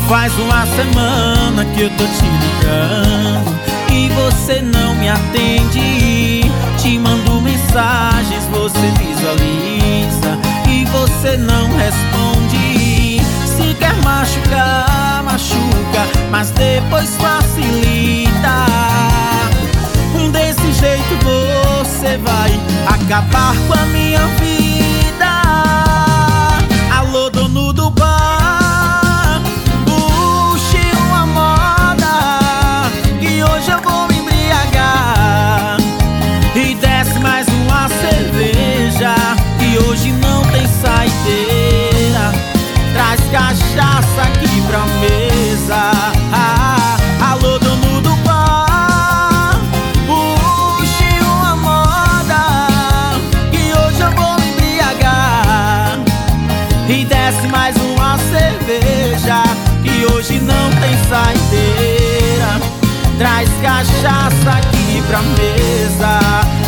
Faz uma semana que eu tô te ligando e você não me atende. Te mando mensagens, você visualiza e você não responde. Se quer machucar, machuca, mas depois facilita. Desse jeito você vai acabar com a minha vida. Alô, dono do bar, puxe uma moda que hoje eu vou me embriagar. E desce mais uma cerveja que hoje não tem saideira. Traz cachaça aqui pra mesa. Alô, dono do bar, puxe uma moda que hoje eu vou me embriagar. E desce mais uma cerveja que hoje não tem saideira. Traz cachaça aqui pra mesa.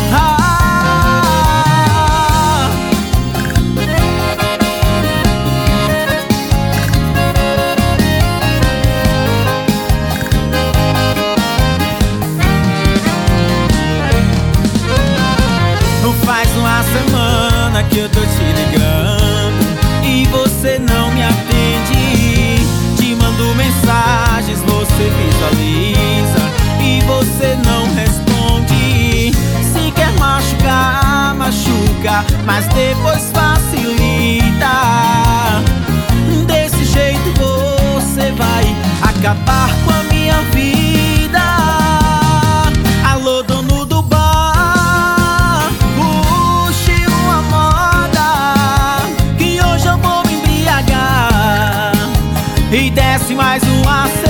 Faz uma semana que eu tô te ligando e você não me atende. Te mando mensagens, você visualiza e você não responde. Se quer machucar, machuca, mas depois facilita. Desse jeito você vai acabar com a minha vida. Alô, dono do bar, puxe uma moda que hoje eu vou me embriagar. E desce mais uma